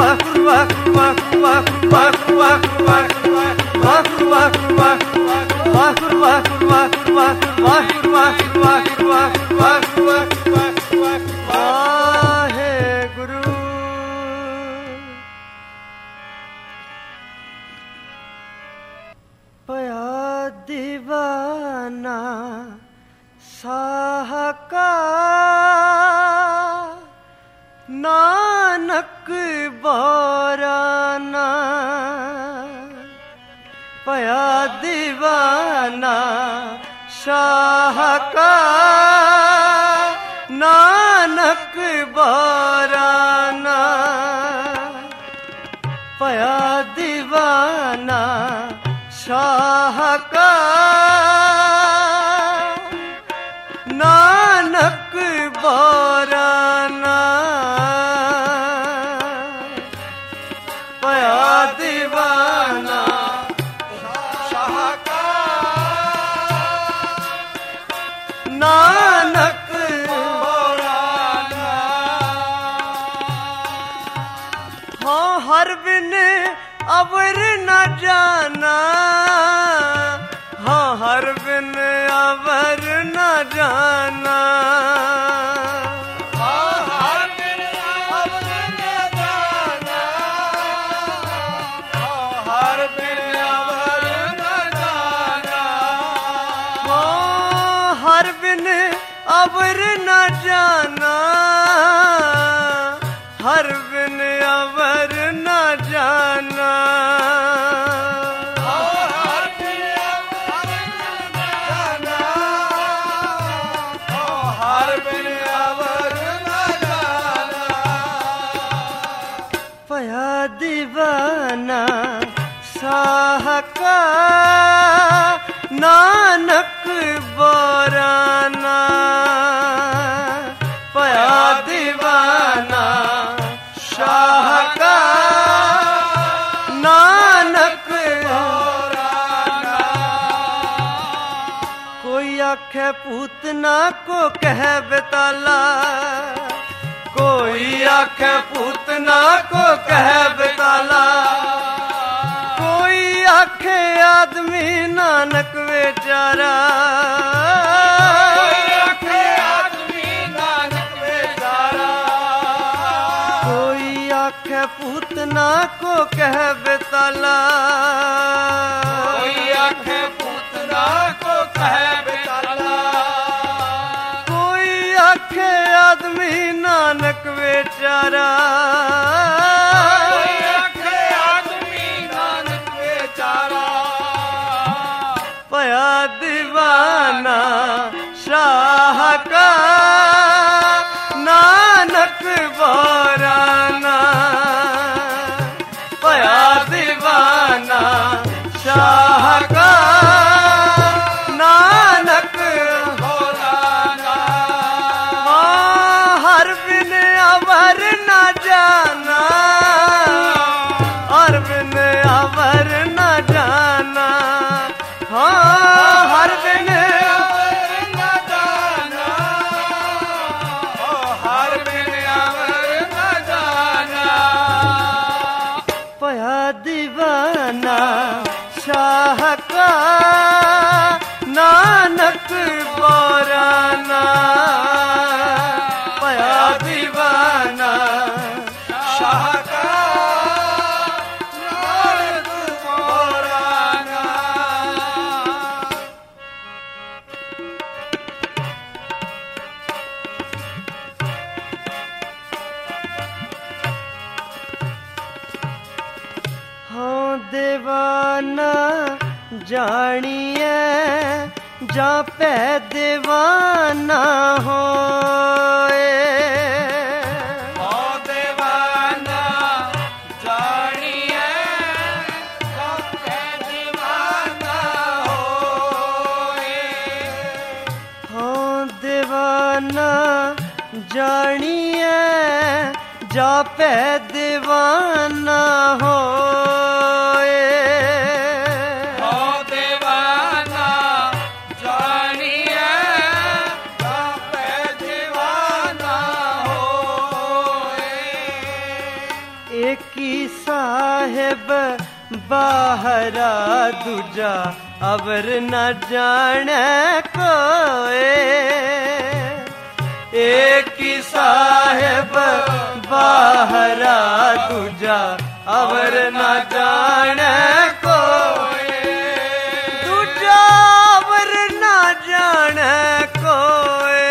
दीवाना साहका नानक बोराना पया दीवाना शाह का नानक बोराना पया दीवाना शाह का नानक बोराना पया दीवाना शाह का नानक बोराना। हाँ हर बिन अवर न जाना, हाँ हर बिन अवर न जाना, हाँ हर बिन अवर न जाना, हाँ हर बिन अवर न जाना, हाँ हर बिन अवर न जाना, हर बिन अवर न जाना, दीवाना शाह का नानक बोराना पया दीवाना शाह का नानक बोराना। कोई आखे पूतना को कह बेताला, कोई आखे पूतना को कह बेताला, कोई आखे आदमी नानक बेचारा, कोई आखे आदमी नानक बेचारा, कोई आखे पूतना को कह बेताला, कोई आखे पूतना को कह बेताला, कोई आखे आदमी नानक बेचारा, कोई आखे आदमी नानक बेचारा, पया दीवाना शाह का नानक बोराना पया दीवाना शाह का नानक बोराना। हर बिन अवर न जाना, हर बिन अवर न जाना, हाँ हर बिन अवर न जाना, हर बिन अवर न जाना, पया दीवाना शाह का नानक बोराना पया दीवाना शाह का नानक बोराना। हाँ दीवाना जानिए जा पे दीवाना होए, हाँ दीवाना जानिए सबके दीवाना होए, हाँ दीवाना जानिए जा पे दीवाना होए, हाँ दीवाना जानिए सबके दीवाना होए, एक साहेब बाहरा दूजा अवर न जाने कोए। एक ही साहेब बाहरा दूजा अवर न जाने कोए। दूजा अवर न जाने कोए।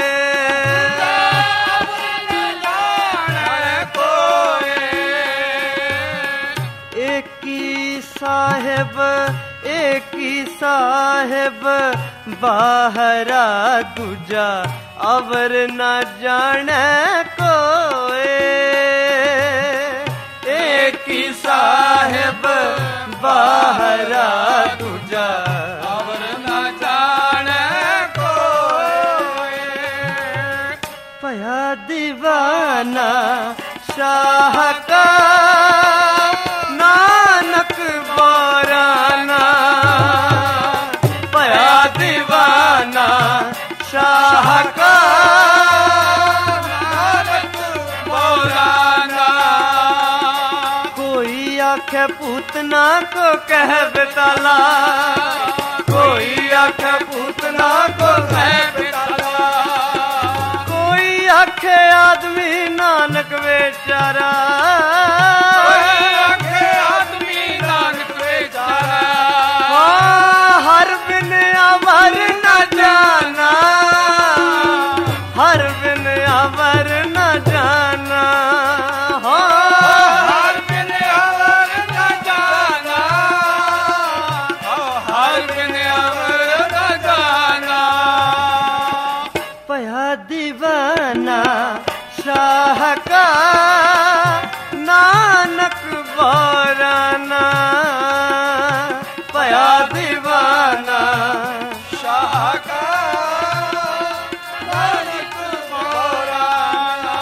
एक ही साहेब बाहरा दूजा अवर न जाने कोए। एक ही साहेब बाहरा दूजा अवर न जाने कोए। पया दीवाना शाह का नानक बोराना। पया दीवाना शाह का नानक बोराना। कोई आखे पूतना को कह बेताला। कोई आखे पूतना को कह बेताला। कोई आखे आदमी नानक बेचारा। हर बिन अवर न जाना। हर बिन अवर न जाना। हर बिन अवर न जाना। हर बिन अवर न जाना। पया दीवाना शाह का नानक बोराना। पया दीवाना शाह का नानक बोराना।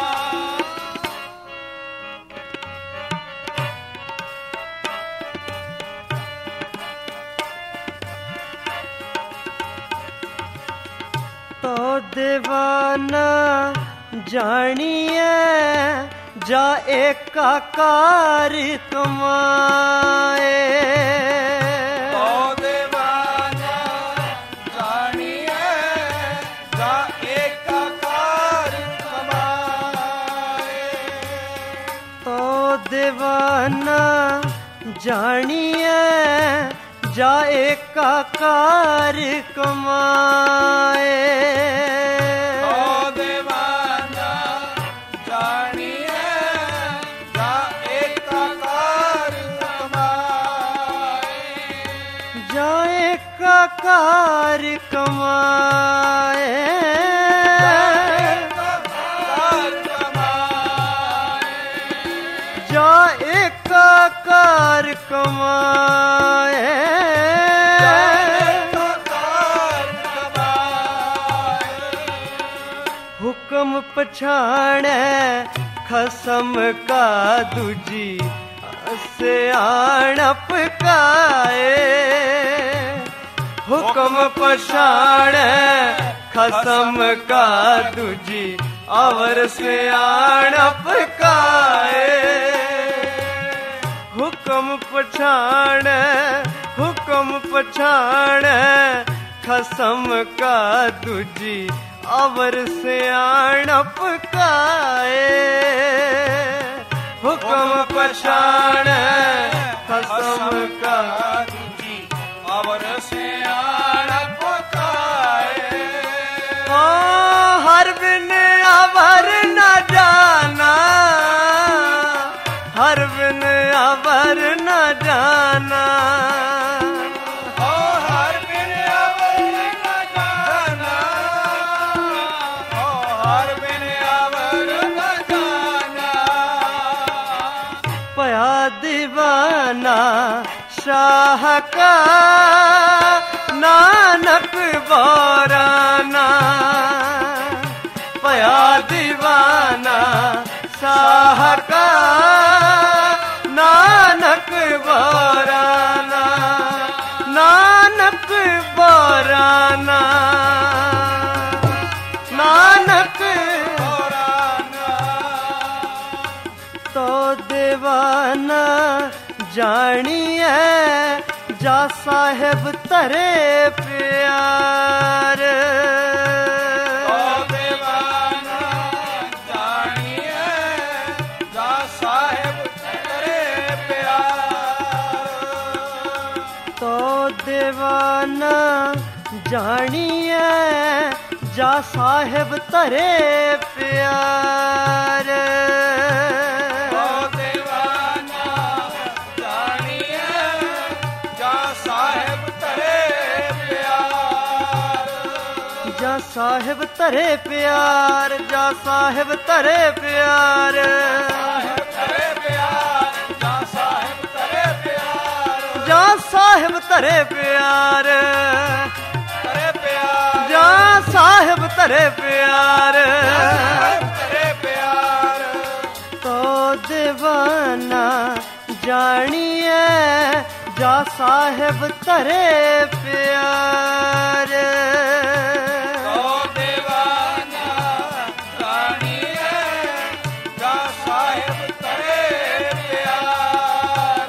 तो दीवाना जानिए जा एकाकार कमाए। तो दीवाना जानिए जा एकाकार कमाए। तो दीवाना जानिए जा एकाकार कमाए। कार कमाए। जा एकाकार कमाए। हुक्म पछाणे खसम का दूजी से आणप काए। हुक्म पछाणे खसम का दूजी अवर से आणप काए। हुक्म पछाणे खसम का दूजी अवर से आणप काए। हुक्म पछाणे खसम का दूजी अवर से आणप काए। हर बिन अवर न जाना। हर बिन अवर न जाना। हर बिन अवर न जाना। हर बिन अवर न जाना। पया दीवाना शाह का नानक बोराना। पया दीवाना शाह का नानक बोराना। नानक बोराना। नानक बोराना। तो देवा दीवाना जानिए जा साहेब तरे प्यार ओ दीवाना जानिए जा साहेब तरे प्यार तो दीवाना जानिए जा साहेब तरे प्यार ओ दीवाना जानिए जा साहेब तरे प्यार जा साहेब तरे प्यार जा साहेब तरे प्यार तरे प्यार जा साहेब तरे प्यार जा साहेब तरे प्यार तरे प्यार जा साहेब तरे प्यार तरे प्यार तो दीवाना जानिए जा साहेब तरे प्यार ओ दीवाना जानिए जा साहेब तरे प्यार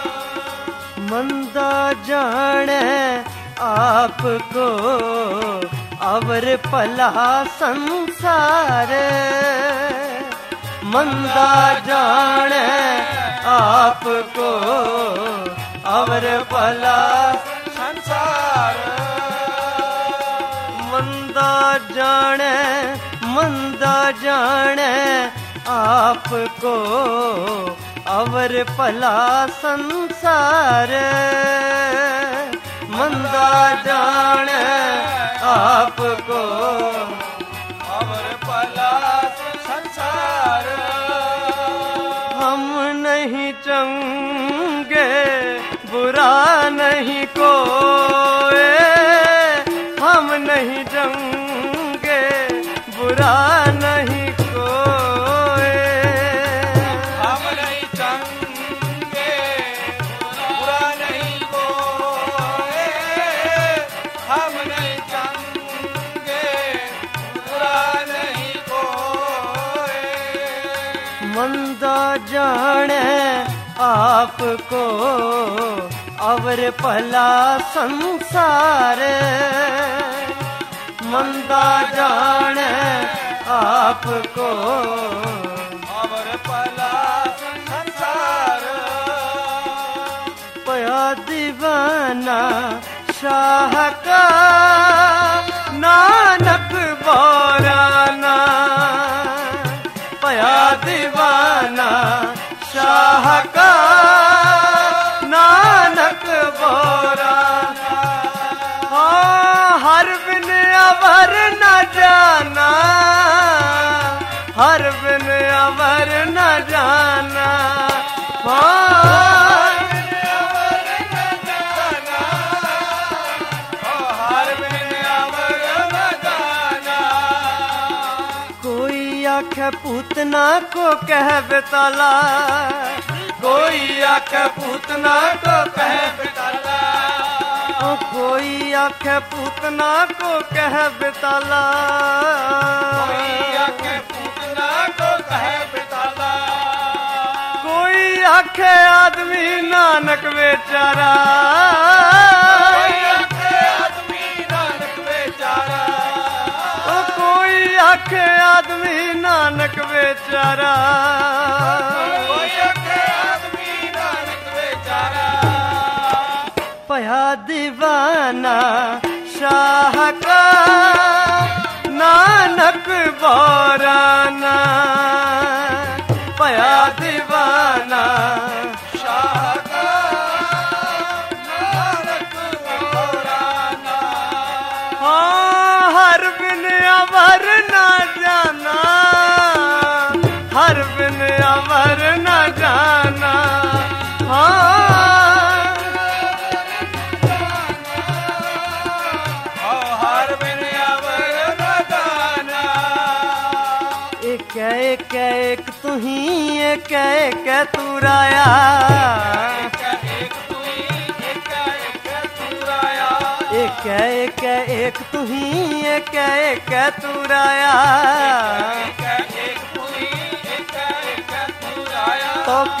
मंदा जाने आपको अवर भला संसार मंदा जाने आपको अवर भला संसार मंदा जाने आपको अवर भला संसार मंदा जाने आपको अवर भला संसार हम नहीं चंगे बुरा नहीं कोई हम नहीं चंगे बुरा नहीं कोई हम नहीं चंगे बुरा नहीं कोई हम नहीं चंगे बुरा नहीं कोई मंदा जाने आपको अवर भला संसार मंदा जाने आपको अवर भला संसार पया दीवाना शाह का नानक बोराना पया दीवाना शाह का नानक बोराना हर बिन अवर न जाना हर बिन अवर न जाना कोई आखे पूतना को कह बेताला कोई आखे पूतना को कह बेताला कोई आखे पूतना को कह बेताला कोई आखे पूतना को कहे बेताला कोई आखे आदमी नानक बेचारा कोई आखे आदमी नानक बेचारा कोई आखे आदमी नानक बेचारा कोई आखे आदमी नानक बेचारा पया दीवाना शाह का नानक बोराना पया दीवाना शाह का नानक बोराना हर बिन अवर न जाना हर बिन अवर न जाना हर बिन अवर न जाना एक एक तू ही एक तू राया एक तू ही एक तू राया एक तू ही एक तू राया एक तू ही एक तू राया तो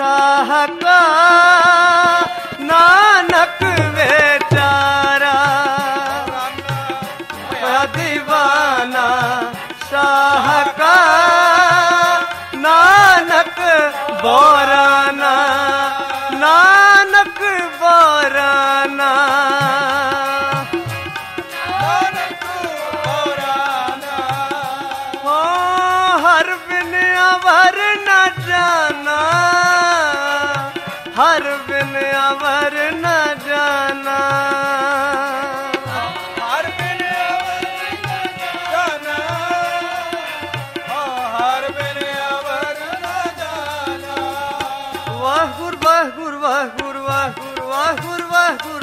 शाह का नानक बेचारा दीवाना शाह का नानक बोराना नानक बोराना हो हर बिन अवर न जाना हर बिन अवर न जाना हर बिन जाना हर बिन अवर न जाना वाह गुर वाह गुर वाह गुर वाह गुर वाह गुर वाह गुर